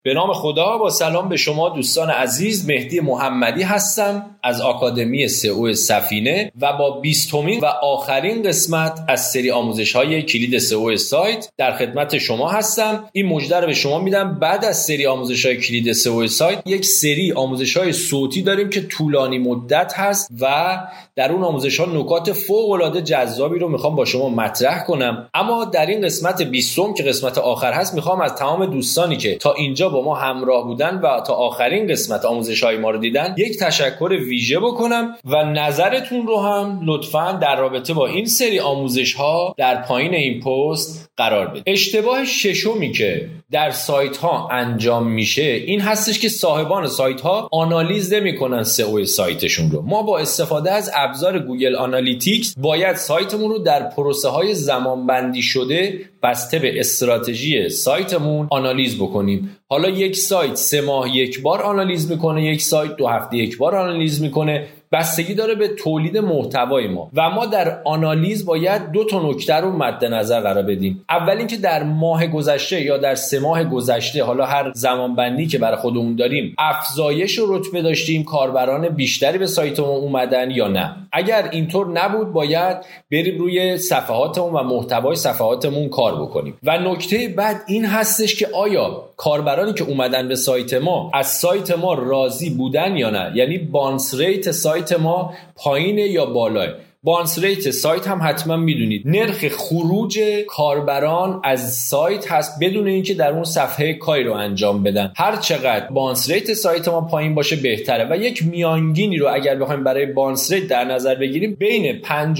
به نام خدا. با سلام به شما دوستان عزیز، مهدی محمدی هستم از آکادمی سئو سفینه و با 20مین و آخرین قسمت از سری آموزش‌های کلید سئو سایت در خدمت شما هستم. این مژده رو به شما میدم بعد از سری آموزش‌های کلید سئو سایت یک سری آموزش‌های صوتی داریم که طولانی مدت هست و در اون آموزش‌ها نکات فوق‌العاده جذابی رو میخوام با شما مطرح کنم. اما در این قسمت 20م که قسمت آخر هست، میخوام از تمام دوستانی که تا اینجا با ما همراه بودن و تا آخرین قسمت آموزش‌های ما رو دیدن یک تشکر ویژه بکنم و نظرتون رو هم لطفاً در رابطه با این سری آموزش‌ها در پایین این پست قرار بدید. اشتباه ششمی که در سایت‌ها انجام میشه این هستش که صاحبان سایت‌ها آنالیز نمی‌کنن سئو سایتشون رو. ما با استفاده از ابزار گوگل آنالیتیکس باید سایتمون رو در پروسه‌های زمانبندی شده بسته به استراتژی سایتمون آنالیز بکنیم. حالا یک سایت 3 ماه یک بار آنالیز میکنه، یک سایت 2 هفته یک بار آنالیز میکنه، بستگی داره به تولید محتوای ما و ما در آنالیز باید 2 تا نکته رو مد نظر قرار بدیم. اول اینکه در ماه گذشته یا در 3 ماه گذشته، حالا هر زمان بندی که برای خودمون داریم، افزایش رتبه داشتیم، کاربران بیشتری به سایتمون اومدن یا نه. اگر اینطور نبود باید بریم روی صفحاتمون و محتوای صفحاتمون کار بکنیم. و نکته بعد این هستش که آیا کاربرانی که اومدن به سایت ما از سایت ما راضی بودن یا نه، یعنی بانس ریت سایت ما پایینه یا بالاه. بانس ریت سایت هم حتما میدونید نرخ خروج کاربران از سایت هست بدون اینکه در اون صفحه کاری رو انجام بدن. هر چقدر بانس ریت سایت ما پایین باشه بهتره و یک میانگینی رو اگر بخوایم برای بانس ریت در نظر بگیریم بین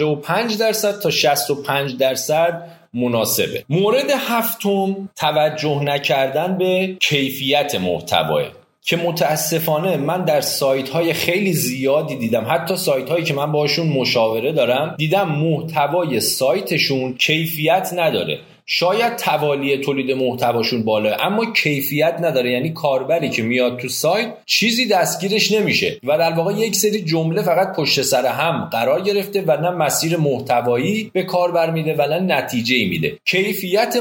55% تا 65% مناسبه. مورد هفتم توجه نکردن به کیفیت محتواه که متاسفانه من در سایت های خیلی زیادی دیدم، حتی سایت هایی که من باشون مشاوره دارم دیدم محتوای سایتشون کیفیت نداره. شاید توالی تولید محتواشون بالا اما کیفیت نداره، یعنی کاربری که میاد تو سایت چیزی دستگیرش نمیشه و در واقع یک سری جمله فقط پشت سر هم قرار گرفته و نه مسیر محتوایی به کاربر میده و نه نتیجه‌ای میده. کیفیت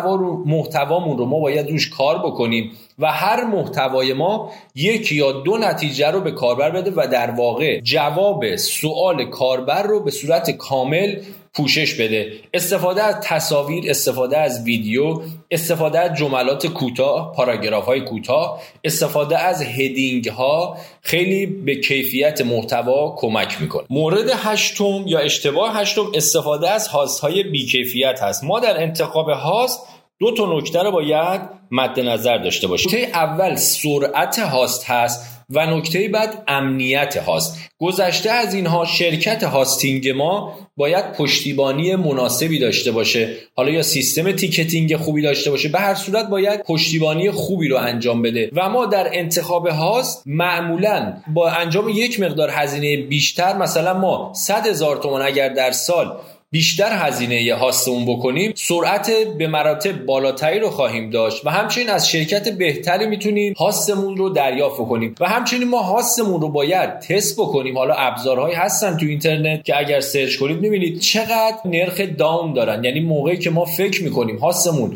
محتوامون رو ما باید روش کار بکنیم و هر محتوای ما 1 یا 2 نتیجه رو به کاربر بده و در واقع جواب سوال کاربر رو به صورت کامل پوشش بده. استفاده از تصاویر، استفاده از ویدیو، استفاده از جملات کوتاه، پاراگراف‌های کوتاه، استفاده از هدینگ ها خیلی به کیفیت محتوا کمک میکنه. مورد هشتم یا اشتباه هشتم استفاده از هاست های بی‌کیفیت هست. ما در انتخاب هاست 2 تا نکته رو باید مد نظر داشته باشیم. نکته اول سرعت هاست هست و نکته بعد امنیت هاست. گذشته از اینها شرکت هاستینگ ما باید پشتیبانی مناسبی داشته باشه، حالا یا سیستم تیکتینگ خوبی داشته باشه، به هر صورت باید پشتیبانی خوبی رو انجام بده و ما در انتخاب هاست معمولاً با انجام یک مقدار هزینه بیشتر، مثلا ما 100,000 تومان اگر در سال بیشتر هزینه هاستمون بکنیم سرعت به مراتب بالاتری رو خواهیم داشت و همچنین از شرکت بهتری میتونیم هاستمون رو دریافت کنیم و همچنین ما هاستمون رو باید تست بکنیم. حالا ابزارهایی هستن تو اینترنت که اگر سرچ کنید میبینید چقدر نرخ داون دارن، یعنی موقعی که ما فکر میکنیم هاستمون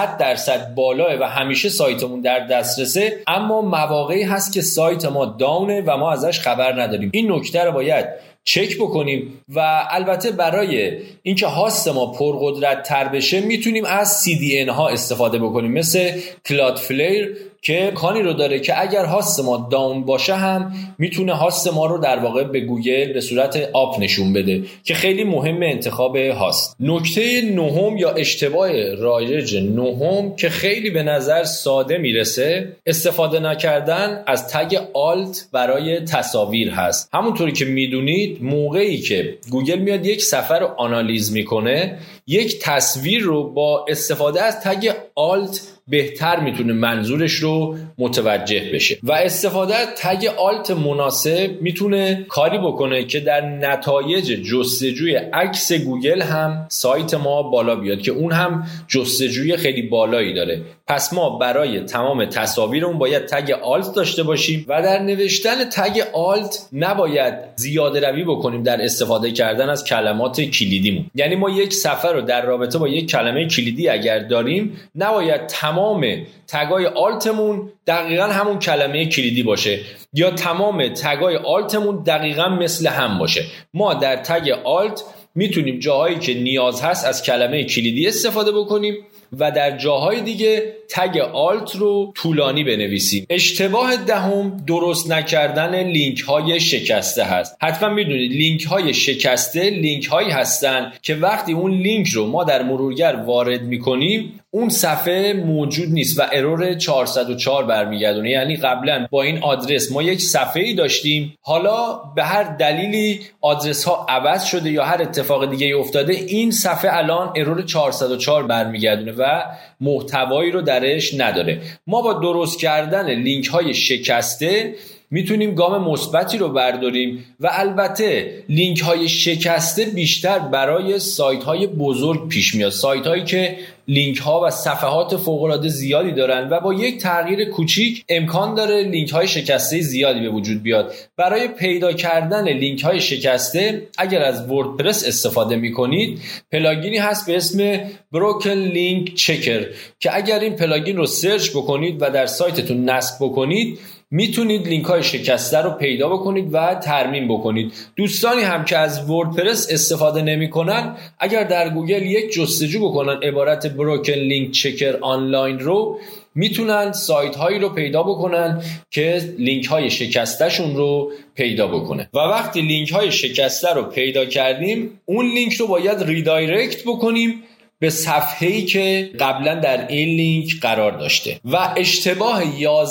100% بالاه و همیشه سایتمون در دسترسه اما مواقعی هست که سایت ما داونه و ما ازش خبر نداریم. این نکته رو باید چک بکنیم و البته برای اینکه هاست ما پرقدرت تر بشه میتونیم از CDN ها استفاده بکنیم، مثل کلادفلیر که کانی رو داره که اگر هاست ما داون باشه هم میتونه هاست ما رو در واقع به گوگل به صورت آپ نشون بده که خیلی مهمه انتخاب هاست. نکته نهم یا اشتباه رایج نهم که خیلی به نظر ساده میرسه استفاده نکردن از تگ آلت برای تصاویر هست. همونطوری که میدونید موقعی که گوگل میاد یک صفحه رو آنالیز میکنه یک تصویر رو با استفاده از تگ آلت بهتر میتونه منظورش رو متوجه بشه و استفاده از تگ آلت مناسب میتونه کاری بکنه که در نتایج جستجوی عکس گوگل هم سایت ما بالا بیاد که اون هم جستجوی خیلی بالایی داره. پس ما برای تمام تصاویرمون باید تگ آلت داشته باشیم و در نوشتن تگ آلت نباید زیاده روی بکنیم در استفاده کردن از کلمات کلیدیمون. یعنی ما یک صفحه رو در رابطه با یک کلمه کلیدی اگر داریم نباید تمام تگای آلتمون دقیقاً همون کلمه کلیدی باشه یا تمام تگای آلتمون دقیقاً مثل هم باشه. ما در تگ آلت میتونیم جاهایی که نیاز هست از کلمه کلیدی استفاده بکنیم و در جاهای دیگه تگ آلت رو طولانی بنویسیم. اشتباه دهم درست نکردن لینک های شکسته هست. حتما میدونید لینک های شکسته لینک هایی هستن که وقتی اون لینک رو ما در مرورگر وارد میکنیم اون صفحه موجود نیست و ارور 404 برمیگردونه. یعنی قبلا با این آدرس ما یک صفحه‌ای داشتیم، حالا به هر دلیلی آدرس ها عوض شده یا هر اتفاق دیگه افتاده، این صفحه الان ارور 404 برمیگردونه و محتوایی رو درش نداره. ما با درست کردن لینک های شکسته میتونیم گام مثبتی رو برداریم و البته لینک های شکسته بیشتر برای سایت های بزرگ پیش میاد، سایت هایی که لینک ها و صفحات فوق العاده زیادی دارن و با یک تغییر کوچیک امکان داره لینک های شکسته زیادی به وجود بیاد. برای پیدا کردن لینک های شکسته اگر از وردپرس استفاده میکنید پلاگینی هست به اسم Broken Link Checker که اگر این پلاگین رو سرچ بکنید و در سایتتون نصب بکنید میتونید لینک های شکسته رو پیدا بکنید و ترمیم بکنید. دوستانی هم که از وردپرس استفاده نمی کنن اگر در گوگل یک جستجو بکنن عبارت Broken Link Checker آنلاین رو میتونن سایت هایی رو پیدا بکنن که لینک های شکسته شون رو پیدا بکنه و وقتی لینک های شکسته رو پیدا کردیم اون لینک رو باید ریدایرکت بکنیم به صفحه‌ای که قبلا در این لینک قرار داشته. و اشتباه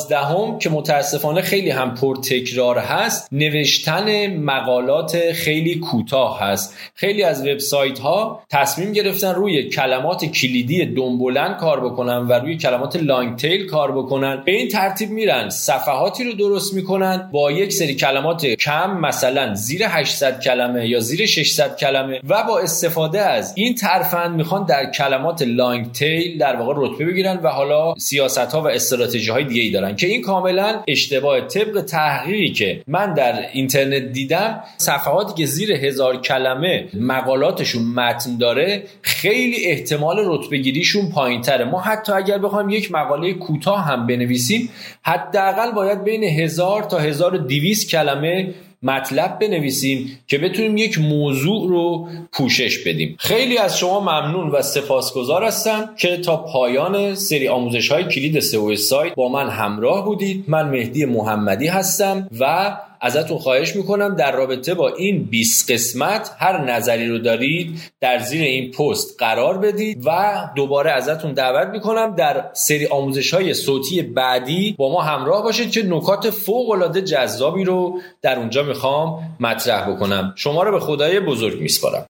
11 که متاسفانه خیلی هم پرتکرار هست نوشتن مقالات خیلی کوتاه هست. خیلی از وبسایت ها تصمیم گرفتن روی کلمات کلیدی دنبلند کار بکنن و روی کلمات لانگ تیل کار بکنن. به این ترتیب میرن صفحاتی رو درست میکنن با یک سری کلمات کم، مثلا زیر 800 کلمه یا زیر 600 کلمه و با استفاده از این ترفند میخوان در کلمات لانگ تیل در واقع رتبه بگیرن و حالا سیاست‌ها و استراتژی‌های دیگه‌ای دارن که این کاملا اشتباه. طبق تحقیقی که من در اینترنت دیدم صفحاتی که زیر 1000 کلمه مقالاتشون متن داره خیلی احتمال رتبه گیریشون پایین‌تره. ما حتی اگر بخوایم یک مقاله کوتاه هم بنویسیم حداقل باید بین 1000 تا 1200 کلمه مطلب بنویسیم که بتونیم یک موضوع رو پوشش بدیم. خیلی از شما ممنون و سپاسگزار هستم که تا پایان سری آموزش‌های کلید سئو سایت با من همراه بودید. من مهدی محمدی هستم و ازتون خواهش میکنم در رابطه با این 20 قسمت هر نظری رو دارید در زیر این پست قرار بدید و دوباره ازتون دعوت میکنم در سری آموزش‌های صوتی بعدی با ما همراه باشید که نکات فوق‌العاده جذابی رو در اونجا میخوام مطرح بکنم. شما رو به خدای بزرگ میسپارم.